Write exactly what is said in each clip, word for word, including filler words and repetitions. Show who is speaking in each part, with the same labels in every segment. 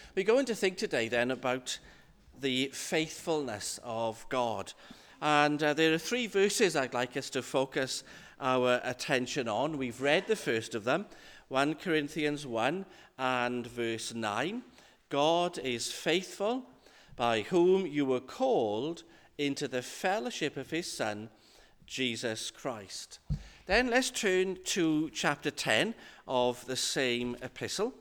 Speaker 1: We're going to think today then about the faithfulness of God. And uh, there are three verses I'd like us to focus our attention on. We've read the first of them, First Corinthians one and verse nine. God is faithful, by whom you were called into the fellowship of his Son, Jesus Christ. Then let's turn to chapter ten of the same epistle.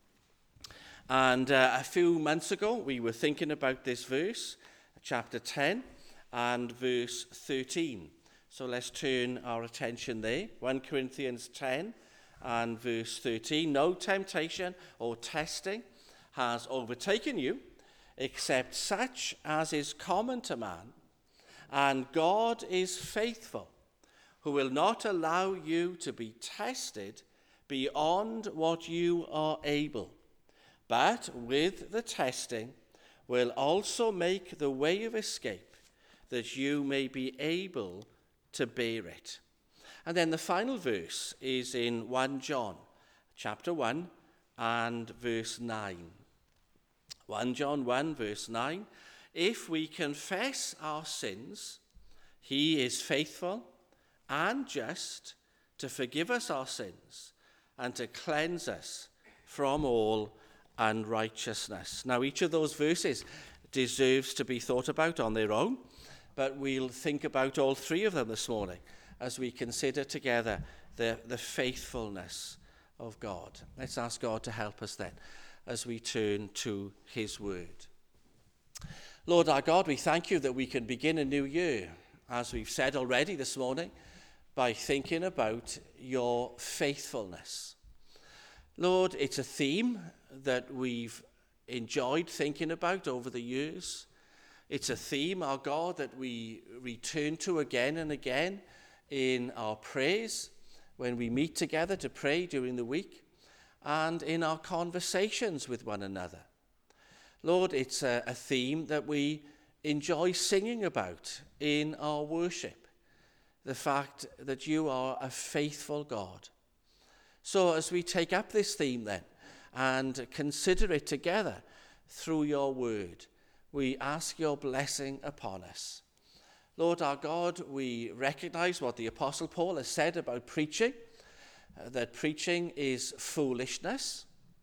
Speaker 1: And uh, a few months ago, we were thinking about this verse, chapter ten and verse thirteen. So let's turn our attention there. First Corinthians ten and verse thirteen. No temptation or testing has overtaken you, except such as is common to man. And God is faithful, who will not allow you to be tested beyond what you are able, but with the testing will also make the way of escape, that you may be able to bear it. And then the final verse is in First John, chapter one and verse nine. First John one, verse nine. If we confess our sins, he is faithful and just to forgive us our sins and to cleanse us from all unrighteousness. Now, each of those verses deserves to be thought about on their own, but we'll think about all three of them this morning as we consider together the, the faithfulness of God. Let's ask God to help us then as we turn to his word. Lord our God, we thank you that we can begin a new year, as we've said already this morning, by thinking about your faithfulness. Lord, it's a theme that we've enjoyed thinking about over the years. It's a theme, our God, that we return to again and again in our prayers, when we meet together to pray during the week, and in our conversations with one another. Lord, it's a, a theme that we enjoy singing about in our worship, the fact that you are a faithful God. So as we take up this theme then, and consider it together through your word, we ask your blessing upon us. Lord our God, we recognize what the Apostle Paul has said about preaching, uh, that preaching is foolishness.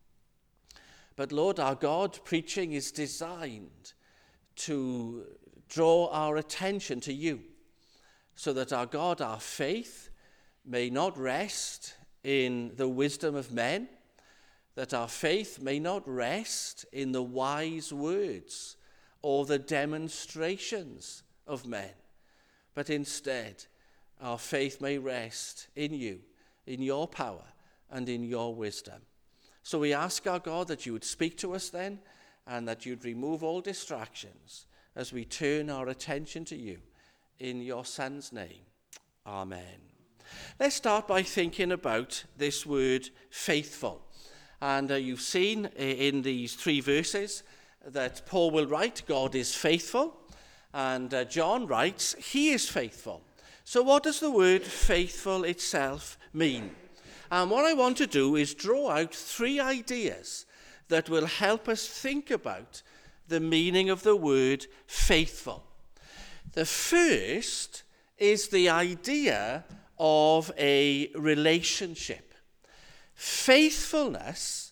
Speaker 1: But Lord our God, preaching is designed to draw our attention to you, so that our God, our faith, may not rest in the wisdom of men, that our faith may not rest in the wise words or the demonstrations of men, but instead our faith may rest in you, in your power and in your wisdom. So we ask our God that you would speak to us then, and that you'd remove all distractions as we turn our attention to you. In your Son's name, amen. Let's start by thinking about this word faithful. And uh, you've seen in these three verses that Paul will write, God is faithful. And uh, John writes, he is faithful. So what does the word faithful itself mean? And what I want to do is draw out three ideas that will help us think about the meaning of the word faithful. The first is the idea of a relationship. Faithfulness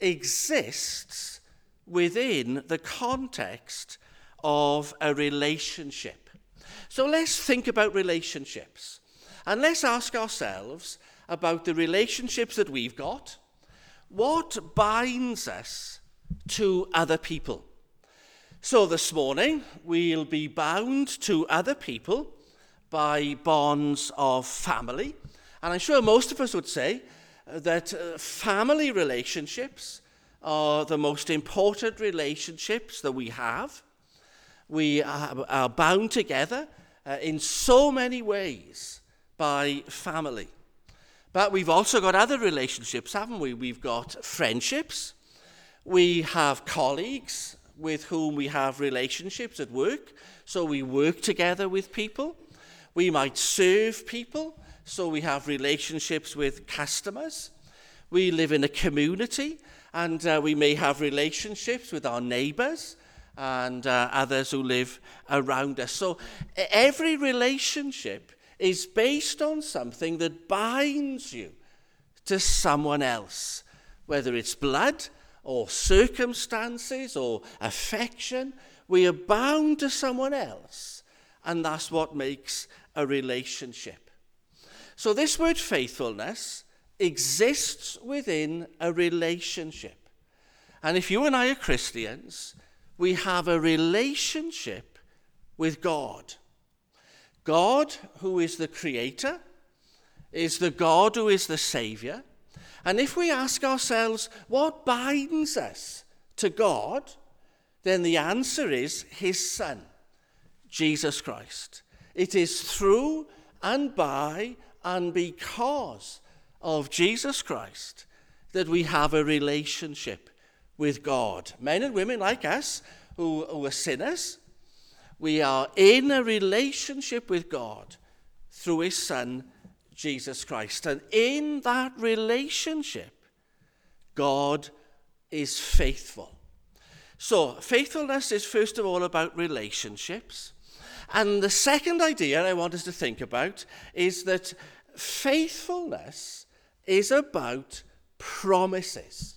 Speaker 1: exists within the context of a relationship. So let's think about relationships. And let's ask ourselves about the relationships that we've got. What binds us to other people? So this morning, we'll be bound to other people by bonds of family. And I'm sure most of us would say that uh, family relationships are the most important relationships that we have. We are, are bound together uh, in so many ways by family. But we've also got other relationships, haven't we? We've got friendships. We have colleagues with whom we have relationships at work. So we work together with people. We might serve people. So we have relationships with customers. We live in a community, And uh, we may have relationships with our neighbors and uh, others who live around us. So every relationship is based on something that binds you to someone else, whether it's blood or circumstances or affection. We are bound to someone else, and that's what makes a relationship. So this word faithfulness exists within a relationship. And if you and I are Christians, we have a relationship with God. God, who is the creator, is the God who is the Savior. And if we ask ourselves, what binds us to God, then the answer is his Son, Jesus Christ. It is through and by and because of Jesus Christ that we have a relationship with God. Men and women like us who, who are sinners, we are in a relationship with God through his Son, Jesus Christ. And in that relationship, God is faithful. So, faithfulness is first of all about relationships. And the second idea I want us to think about is that faithfulness is about promises.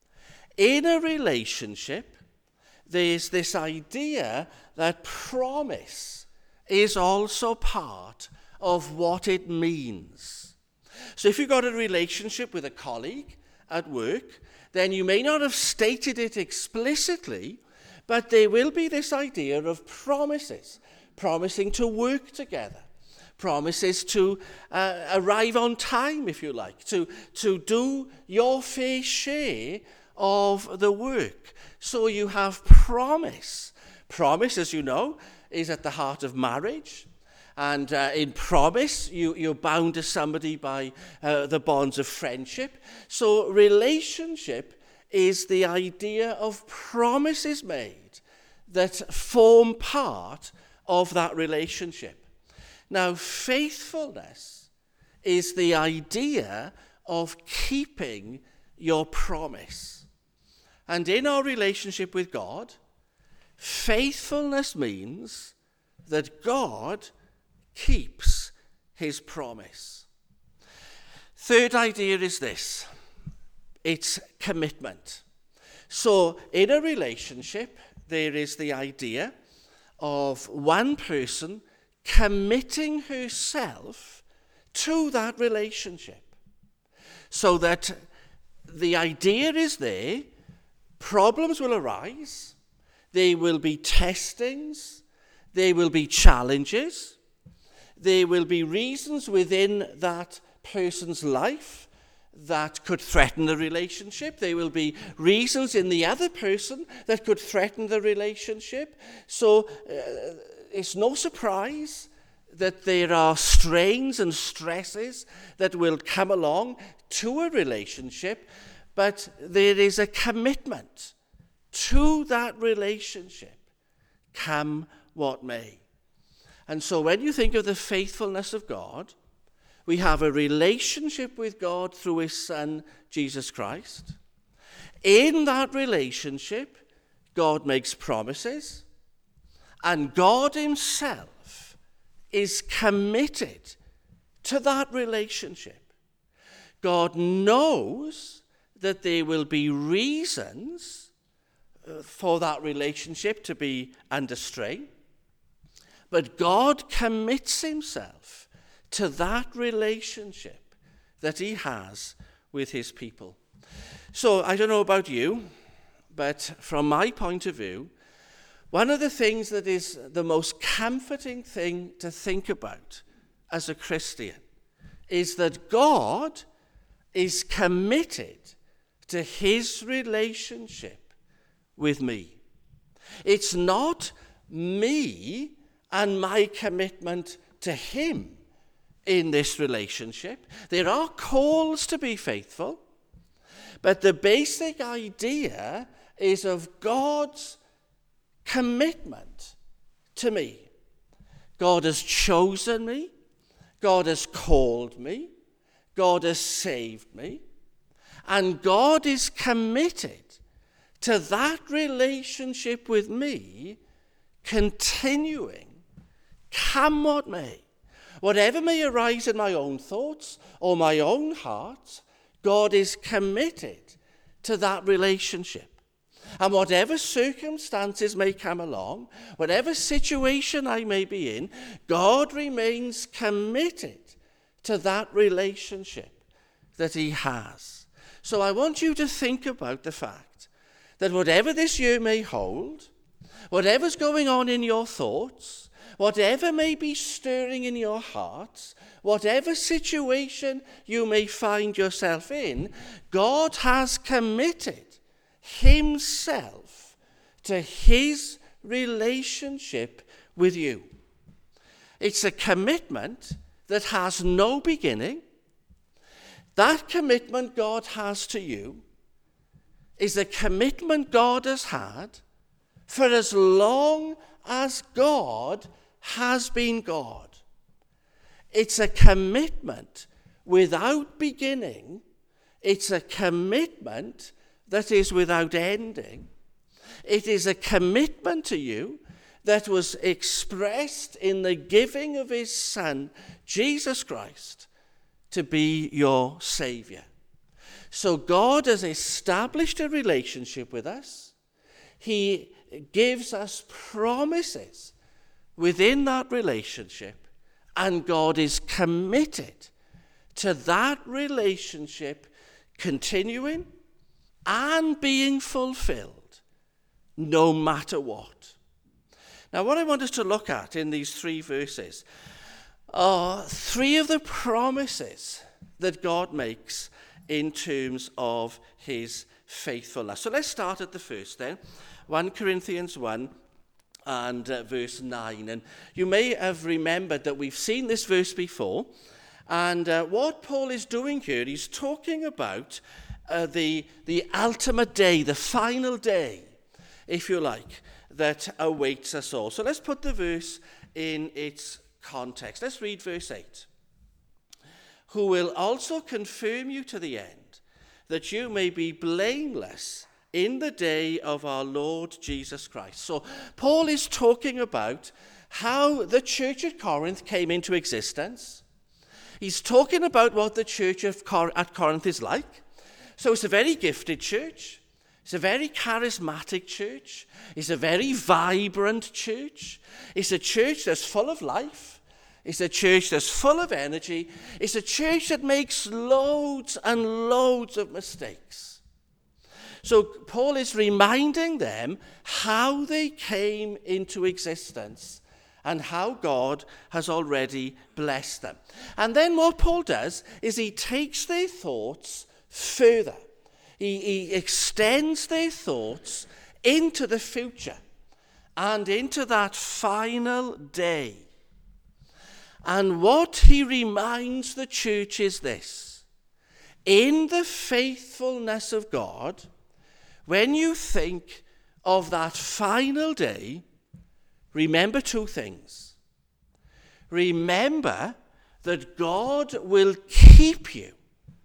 Speaker 1: In a relationship, there's this idea that promise is also part of what it means. So if you've got a relationship with a colleague at work, then you may not have stated it explicitly, but there will be this idea of promises, promising to work together, promises to uh, arrive on time, if you like, to, to do your fair share of the work. So you have promise. Promise, as you know, is at the heart of marriage. And uh, in promise, you, you're bound to somebody by uh, the bonds of friendship. So relationship is the idea of promises made that form part of that relationship. Now, faithfulness is the idea of keeping your promise. And in our relationship with God, faithfulness means that God keeps his promise. Third idea is this. It's commitment. So in a relationship, there is the idea of one person committing herself to that relationship. So that the idea is there, problems will arise, there will be testings, there will be challenges, there will be reasons within that person's life that could threaten the relationship. There will be reasons in the other person that could threaten the relationship. So uh, it's no surprise that there are strains and stresses that will come along to a relationship, but there is a commitment to that relationship, come what may. And so when you think of the faithfulness of God, we have a relationship with God through his Son, Jesus Christ. In that relationship, God makes promises, and God himself is committed to that relationship. God knows that there will be reasons for that relationship to be under strain, but God commits himself to that relationship that he has with his people. So I don't know about you, but from my point of view, one of the things that is the most comforting thing to think about as a Christian is that God is committed to his relationship with me. It's not me and my commitment to him in this relationship. There are calls to be faithful, but the basic idea is of God's commitment to me. God has chosen me. God has called me. God has saved me. And God is committed to that relationship with me continuing, come what may. Whatever may arise in my own thoughts or my own heart, God is committed to that relationship. And whatever circumstances may come along, whatever situation I may be in, God remains committed to that relationship that he has. So I want you to think about the fact that whatever this year may hold, whatever's going on in your thoughts, whatever may be stirring in your hearts, whatever situation you may find yourself in, God has committed himself to his relationship with you. It's a commitment that has no beginning. That commitment God has to you is a commitment God has had for as long as God has been God. It's a commitment without beginning. It's a commitment that is without ending. It is a commitment to you that was expressed in the giving of his Son, Jesus Christ, to be your Savior. So God has established a relationship with us. He gives us promises within that relationship, and God is committed to that relationship continuing and being fulfilled no matter what. Now, what I want us to look at in these three verses are three of the promises that God makes in terms of his faithfulness. So let's start at the first then, First Corinthians one and uh, verse nine. And you may have remembered that we've seen this verse before. And uh, what Paul is doing here, he's talking about uh, the, the ultimate day, the final day, if you like, that awaits us all. So let's put the verse in its context. Let's read verse eight. Who will also confirm you to the end, that you may be blameless in the day of our Lord Jesus Christ. So Paul is talking about how the church at Corinth came into existence. He's talking about what the church of Cor- at Corinth is like. So it's a very gifted church. It's a very charismatic church. It's a very vibrant church. It's a church that's full of life. It's a church that's full of energy. It's a church that makes loads and loads of mistakes. So Paul is reminding them how they came into existence and how God has already blessed them. And then what Paul does is he takes their thoughts further. He, he extends their thoughts into the future and into that final day. And what he reminds the church is this: in the faithfulness of God, when you think of that final day, remember two things. Remember that God will keep you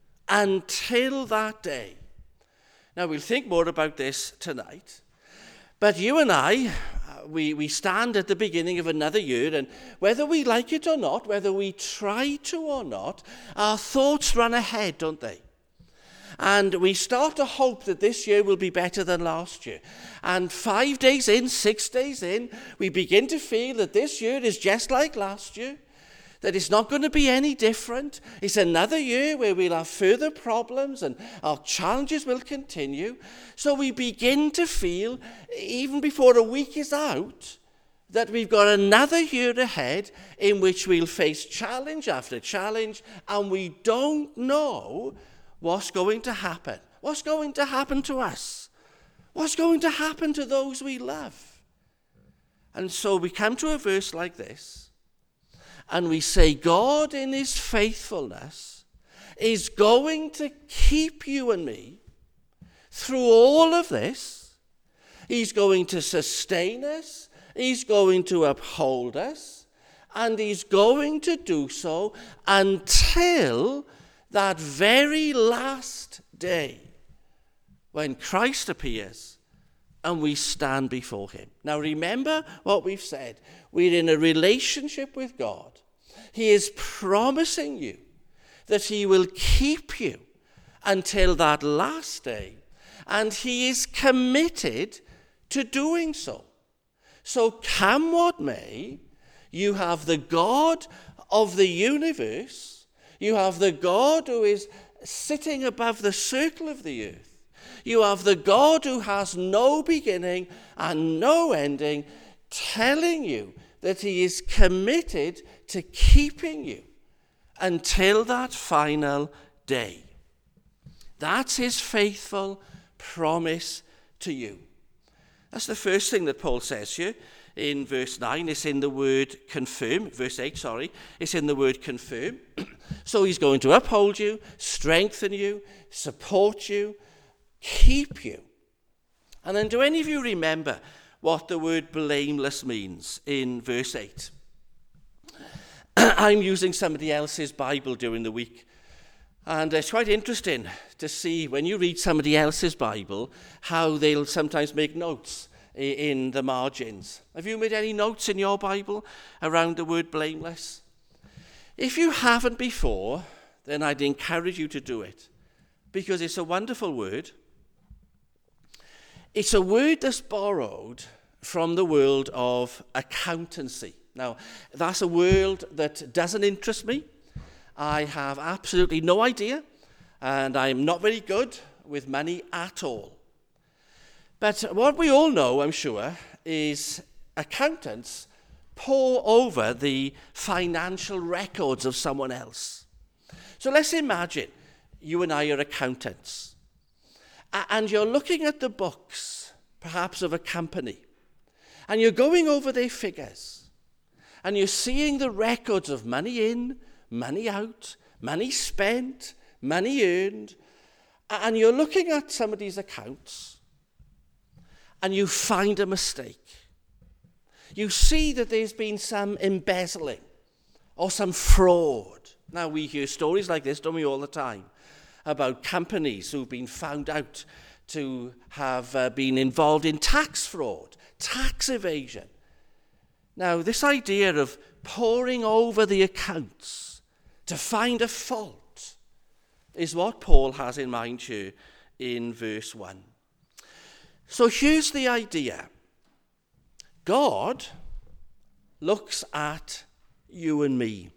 Speaker 1: until that day. Now, we'll think more about this tonight. But you and I, we, we stand at the beginning of another year, and whether we like it or not, whether we try to or not, our thoughts run ahead, don't they? And we start to hope that this year will be better than last year. And five days in, six days in, we begin to feel that this year is just like last year, that it's not going to be any different. It's another year where we'll have further problems and our challenges will continue. So we begin to feel, even before a week is out, that we've got another year ahead in which we'll face challenge after challenge, and we don't know what's going to happen. What's going to happen to us? What's going to happen to those we love? And so we come to a verse like this, and we say, God in his faithfulness is going to keep you and me through all of this. He's going to sustain us. He's going to uphold us. And he's going to do so until that very last day when Christ appears and we stand before him. Now remember what we've said. We're in a relationship with God. He is promising you that he will keep you until that last day, and he is committed to doing so. So come what may, you have the God of the universe, you have the God who is sitting above the circle of the earth, you have the God who has no beginning and no ending, telling you that he is committed to keeping you until that final day. That's his faithful promise to you. That's the first thing that Paul says here in verse nine. It's in the word confirm. Verse eight, sorry. It's in the word confirm. So he's going to uphold you, strengthen you, support you, keep you. And then do any of you remember what the word blameless means in verse eight? I'm using somebody else's Bible during the week. And it's quite interesting to see when you read somebody else's Bible how they'll sometimes make notes in the margins. Have you made any notes in your Bible around the word blameless? If you haven't before, then I'd encourage you to do it, because it's a wonderful word. It's a word that's borrowed from the world of accountancy. Now, that's a world that doesn't interest me. I have absolutely no idea, and I'm not very good with money at all. But what we all know, I'm sure, is accountants pore over the financial records of someone else. So let's imagine you and I are accountants, and you're looking at the books, perhaps of a company, and you're going over their figures, and you're seeing the records of money in, money out, money spent, money earned, and you're looking at somebody's accounts and you find a mistake. You see that there's been some embezzling or some fraud. Now, we hear stories like this, don't we, all the time, about companies who've been found out to have uh, been involved in tax fraud, tax evasion. Now, this idea of poring over the accounts to find a fault is what Paul has in mind here in verse one. So here's the idea. God looks at you and me,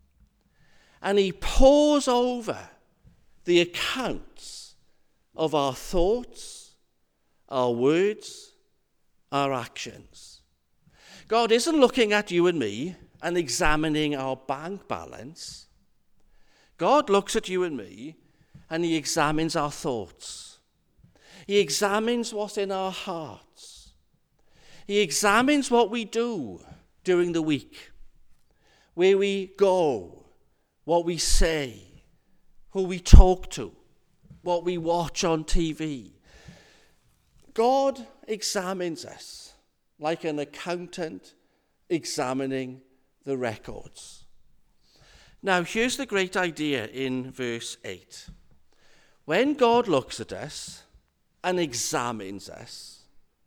Speaker 1: and he pores over the accounts of our thoughts, our words, our actions. God isn't looking at you and me and examining our bank balance. God looks at you and me and he examines our thoughts. He examines what's in our hearts. He examines what we do during the week, where we go, what we say, who we talk to, what we watch on T V. God examines us like an accountant examining the records. Now, here's the great idea in verse eight. When God looks at us and examines us,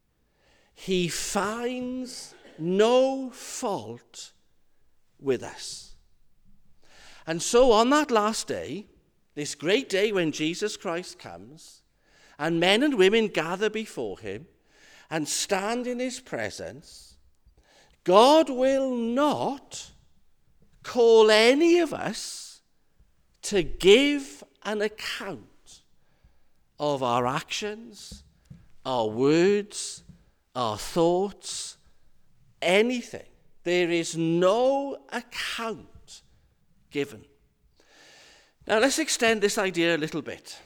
Speaker 1: he finds no fault with us. And so on that last day, this great day when Jesus Christ comes, and men and women gather before him and stand in his presence, God will not call any of us to give an account of our actions, our words, our thoughts, anything. There is no account given. Now let's extend this idea a little bit.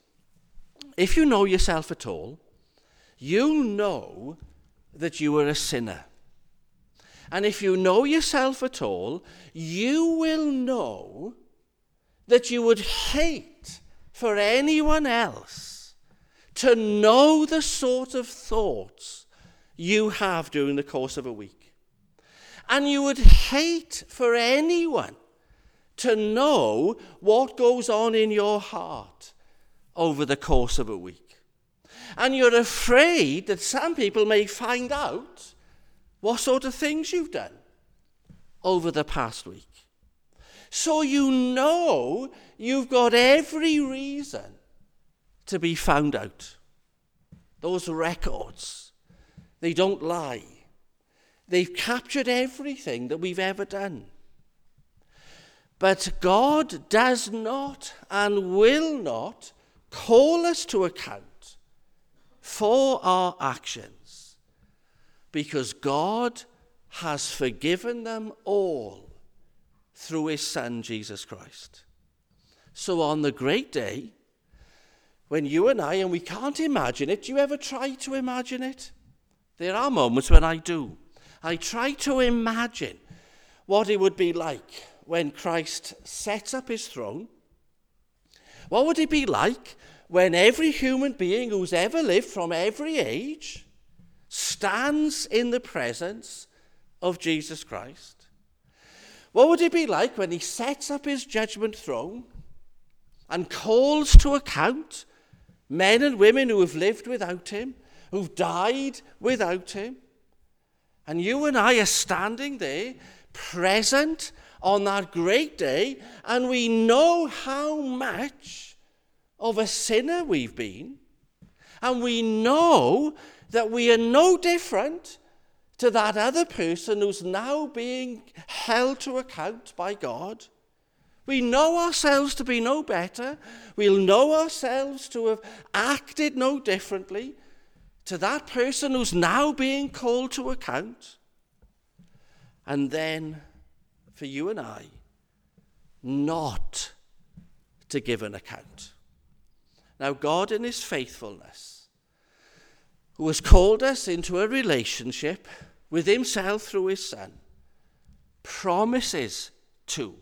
Speaker 1: If you know yourself at all, you know that you are a sinner. And if you know yourself at all, you will know that you would hate for anyone else to know the sort of thoughts you have during the course of a week. And you would hate for anyone to know what goes on in your heart over the course of a week. And you're afraid that some people may find out what sort of things you've done over the past week. So you know you've got every reason to be found out. Those records, they don't lie. They've captured everything that we've ever done. But God does not and will not call us to account for our actions, because God has forgiven them all through his Son, Jesus Christ. So on the great day, when you and I, and we can't imagine it, do you ever try to imagine it? There are moments when I do. I try to imagine what it would be like when Christ sets up his throne. What would it be like when every human being who's ever lived from every age stands in the presence of Jesus Christ? What would it be like when he sets up his judgment throne and calls to account men and women who have lived without him, who've died without him? And you and I are standing there, present on that great day, and we know how much of a sinner we've been, and we know that we are no different to that other person who's now being held to account by God. We know ourselves to be no better. We'll know ourselves to have acted no differently to that person who's now being called to account. And then, for you and I, not to give an account. Now, God in his faithfulness, who has called us into a relationship with himself through his Son, promises to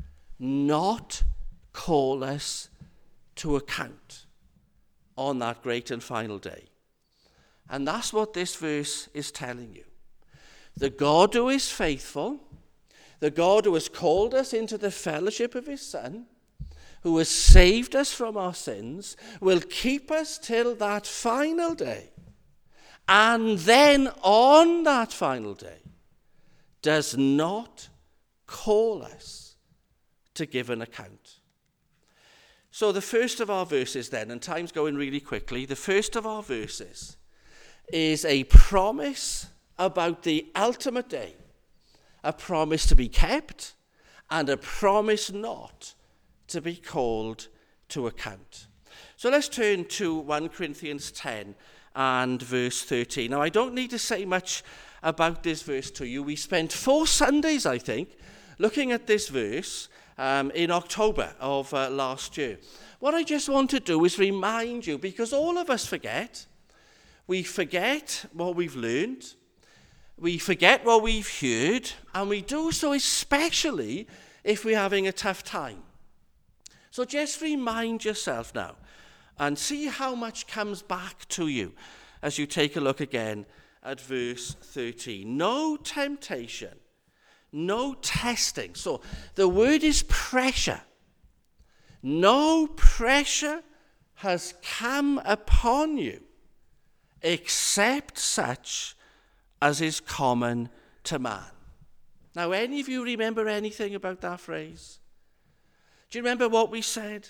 Speaker 1: not call us to account on that great and final day. And that's what this verse is telling you. The God who is faithful, the God who has called us into the fellowship of his Son, who has saved us from our sins, will keep us till that final day. And then on that final day, does not call us to give an account. So the first of our verses then, and time's going really quickly, the first of our verses is a promise about the ultimate day, a promise to be kept and a promise not to be called to account. So let's turn to First Corinthians ten and verse thirteen. Now, I don't need to say much about this verse to you. We spent four Sundays, I think, looking at this verse um, in October of uh, last year. What I just want to do is remind you, because all of us forget. We forget what we've learned. We forget what we've heard, and we do so especially if we're having a tough time. So just remind yourself now and see how much comes back to you as you take a look again at verse thirteen. No temptation, no testing. So the word is pressure. No pressure has come upon you except such as is common to man. Now, any of you remember anything about that phrase? Do you remember what we said?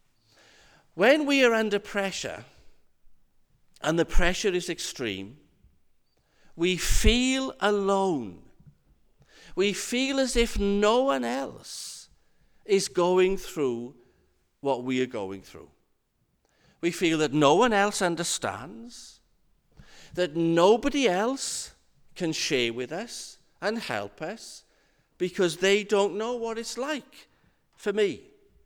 Speaker 1: When we are under pressure, and the pressure is extreme, we feel alone. We feel as if no one else is going through what we are going through. We feel that no one else understands, that nobody else can share with us and help us because they don't know what it's like for me.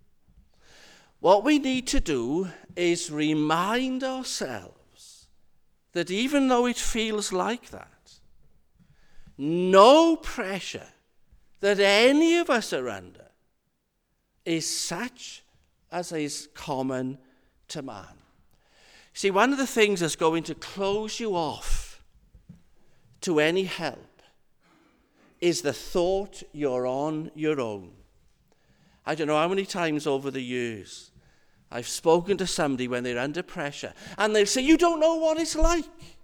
Speaker 1: What we need to do is remind ourselves that even though it feels like that, no pressure that any of us are under is such as is common to man. See, one of the things that's going to close you off to any help is the thought you're on your own. I don't know how many times over the years I've spoken to somebody when they're under pressure, and they'll say, you don't know what it's like.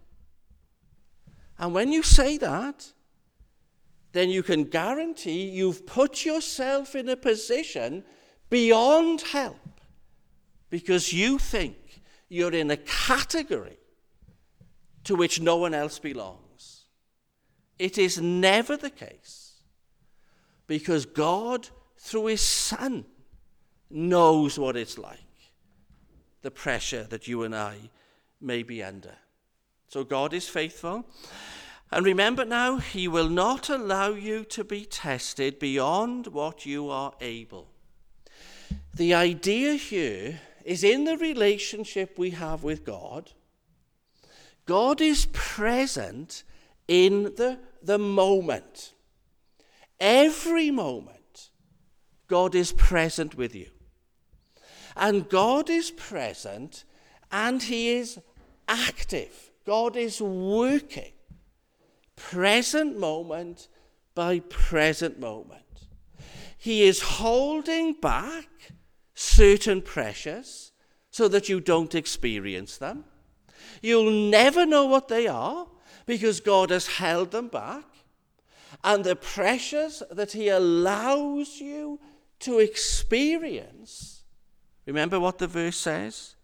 Speaker 1: And when you say that, then you can guarantee you've put yourself in a position beyond help, because you think you're in a category to which no one else belongs. It is never the case, because God, through his Son, knows what it's like, the pressure that you and I may be under. So God is faithful. And remember now, he will not allow you to be tested beyond what you are able. The idea here is in the relationship we have with God, God is present in the, the moment. Every moment, God is present with you. And God is present, and he is active. God is working. Present moment by present moment. He is holding back certain pressures so that you don't experience them. You'll never know what they are because God has held them back. And the pressures that he allows you to experience, remember what the verse says?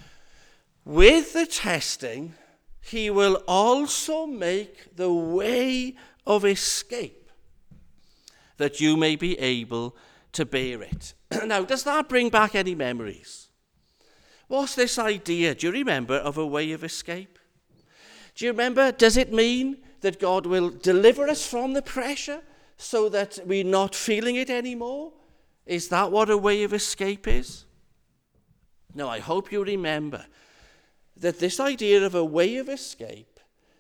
Speaker 1: With the testing, he will also make the way of escape, that you may be able to bear it. Now, does that bring back any memories? What's this idea, do you remember, of a way of escape? Do you remember, does it mean that God will deliver us from the pressure so that we're not feeling it anymore? Is that what a way of escape is? No, I hope you remember that this idea of a way of escape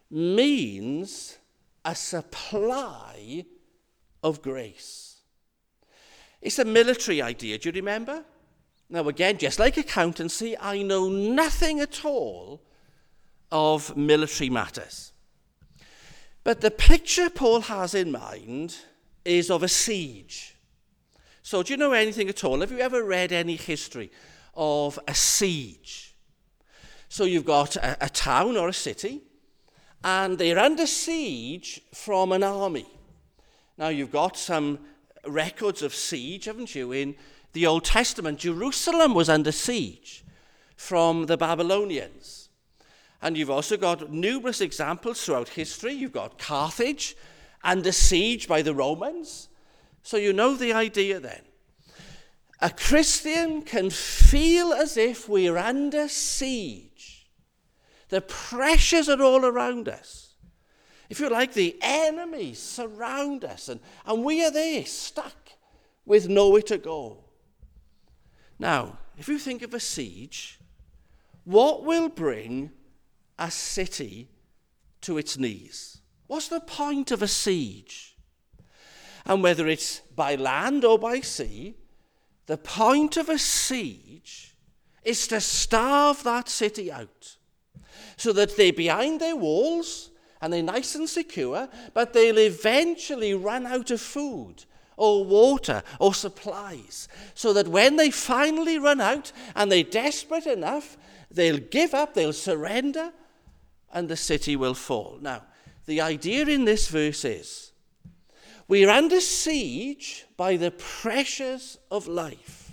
Speaker 1: means a supply of grace. It's a military idea, do you remember? Now again, just like accountancy, I know nothing at all of military matters. But the picture Paul has in mind is of a siege. So do you know anything at all? Have you ever read any history of a siege? So you've got a, a town or a city, and they're under siege from an army. Now you've got some records of siege, haven't you? In the Old Testament, Jerusalem was under siege from the Babylonians. And you've also got numerous examples throughout history. You've got Carthage under siege by the Romans. So you know the idea then. A Christian can feel as if we're under siege. The pressures are all around us. If you like, the enemies surround us, and, and we are there, stuck with nowhere to go. Now, if you think of a siege, what will bring a city to its knees? What's the point of a siege? And whether it's by land or by sea, the point of a siege is to starve that city out, so that they're behind their walls and they're nice and secure, but they'll eventually run out of food or water or supplies, so that when they finally run out and they're desperate enough, they'll give up, they'll surrender, and the city will fall. Now, the idea in this verse is, we're under siege by the pressures of life,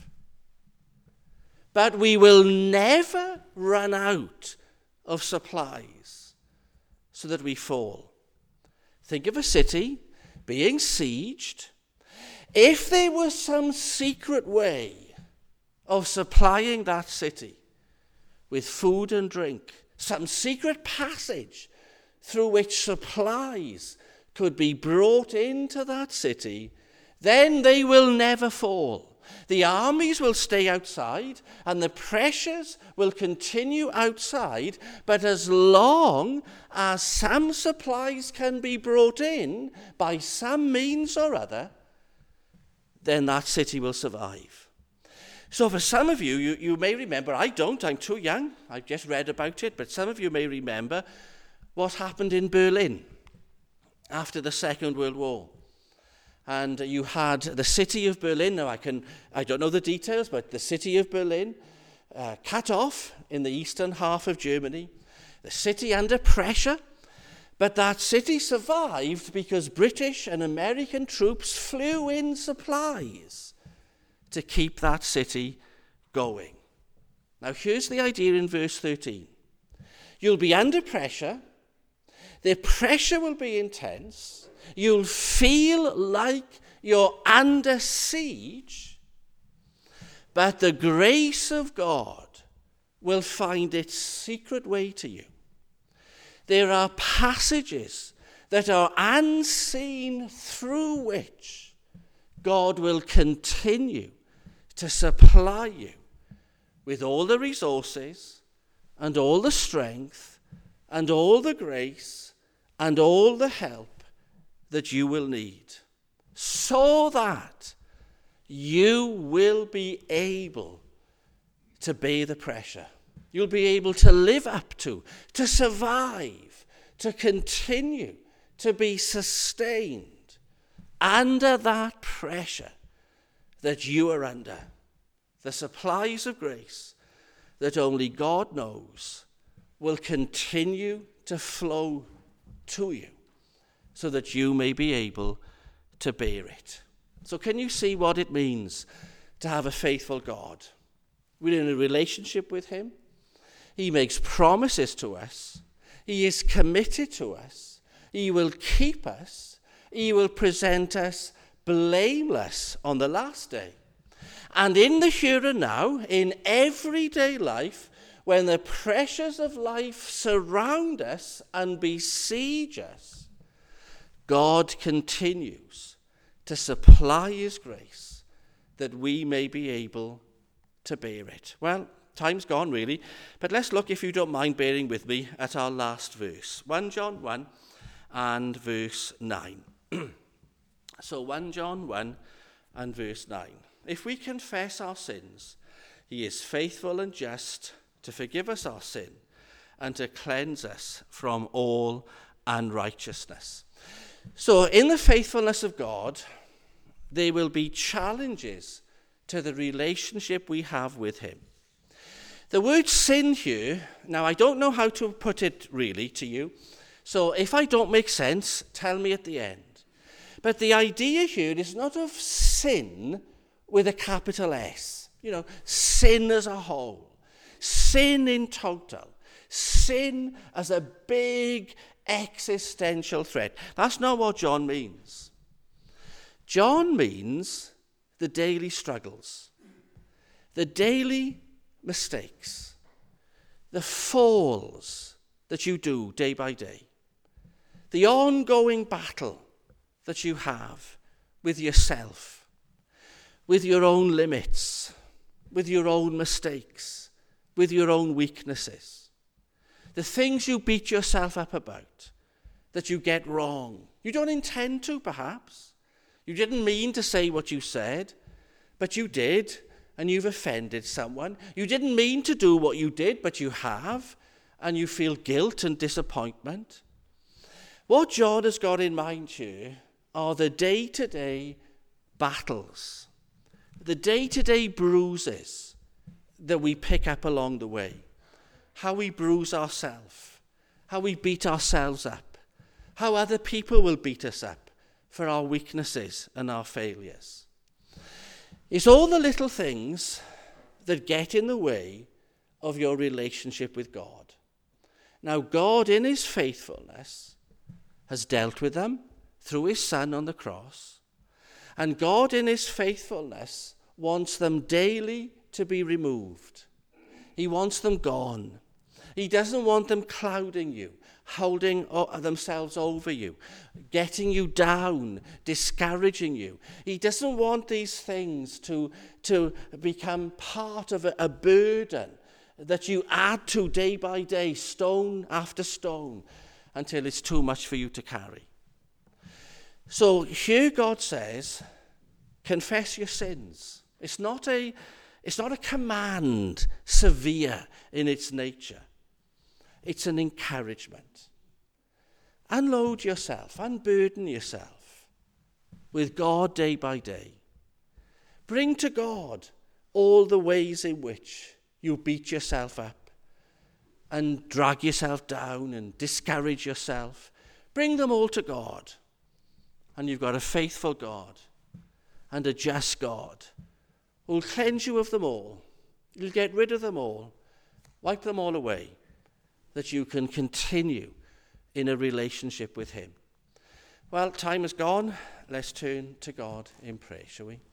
Speaker 1: but we will never run out of supplies so that we fall. Think of a city being sieged. If there was some secret way of supplying that city with food and drink, some secret passage through which supplies could be brought into that city, then they will never fall. The armies will stay outside and the pressures will continue outside, but as long as some supplies can be brought in by some means or other, then that city will survive. So for some of you, you, you may remember, I don't, I'm too young, I've just read about it, but some of you may remember what happened in Berlin after the Second World War. And you had the city of Berlin. Now, I can I don't know the details, but the city of Berlin uh, cut off in the eastern half of Germany, the city under pressure, but that city survived because British and American troops flew in supplies to keep that city going. Now here's the idea in verse thirteen. You'll be under pressure. The pressure will be intense. You'll feel like you're under siege. But the grace of God will find its secret way to you. There are passages that are unseen through which God will continue to supply you with all the resources and all the strength and all the grace and all the help that you will need, so that you will be able to bear the pressure. You'll be able to live up to, to survive, to continue, to be sustained under that pressure that you are under. The supplies of grace that only God knows will continue to flow to you so that you may be able to bear it. So can you see what it means to have a faithful God? We're in a relationship with him. He makes promises to us. He is committed to us. He will keep us. He will present us blameless on the last day. And in the here and now, in everyday life, when the pressures of life surround us and besiege us, God continues to supply his grace that we may be able to bear it. Well, time's gone really, but let's look, if you don't mind bearing with me, at our last verse. First John one and verse nine. So First John one and verse nine. If we confess our sins, he is faithful and just to forgive us our sin and to cleanse us from all unrighteousness. So in the faithfulness of God, there will be challenges to the relationship we have with him. The word sin here, now I don't know how to put it really to you, so if I don't make sense, tell me at the end. But the idea here is not of sin with a capital S. You know, sin as a whole. Sin in total. Sin as a big existential threat. That's not what John means. John means the daily struggles, the daily mistakes, the falls that you do day by day, the ongoing battle that you have with yourself, with your own limits, with your own mistakes, with your own weaknesses. The things you beat yourself up about, that you get wrong. You don't intend to, perhaps. You didn't mean to say what you said, but you did, and you've offended someone. You didn't mean to do what you did, but you have, and you feel guilt and disappointment. What John has got in mind here are the day-to-day battles, the day-to-day bruises that we pick up along the way, how we bruise ourselves, how we beat ourselves up, how other people will beat us up for our weaknesses and our failures. It's all the little things that get in the way of your relationship with God. Now, God, in his faithfulness, has dealt with them through his Son on the cross. And God, in his faithfulness, wants them daily to be removed. He wants them gone. He doesn't want them clouding you, holding themselves over you, getting you down, discouraging you. He doesn't want these things to, to become part of a, a burden that you add to day by day, stone after stone, until it's too much for you to carry. So here God says, confess your sins. It's not a, it's not a command, severe in its nature. It's an encouragement. Unload yourself, unburden yourself with God day by day. Bring to God all the ways in which you beat yourself up and drag yourself down and discourage yourself, bring them all to God. And you've got a faithful God and a just God who'll cleanse you of them all. He'll get rid of them all, wipe them all away, that you can continue in a relationship with him. Well, time is gone. Let's turn to God in prayer, shall we?